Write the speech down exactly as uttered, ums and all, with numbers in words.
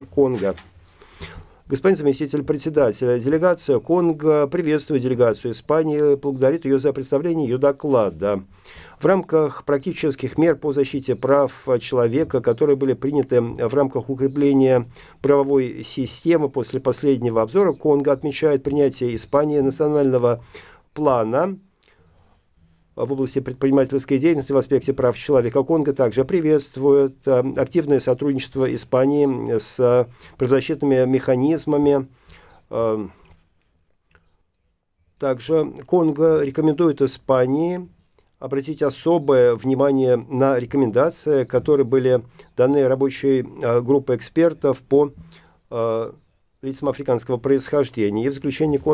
Конго. Господин заместитель председателя, делегация Конго приветствует делегацию Испании, благодарит ее за представление ее доклада. В рамках практических мер по защите прав человека, которые были приняты в рамках укрепления правовой системы после последнего обзора, Конго отмечает принятие Испании национального плана в области предпринимательской деятельности в аспекте прав человека. Конго также приветствует активное сотрудничество Испании с правозащитными механизмами. Также Конго рекомендует Испании обратить особое внимание на рекомендации, которые были даны рабочей группой экспертов по лицам африканского происхождения. И в заключение Конго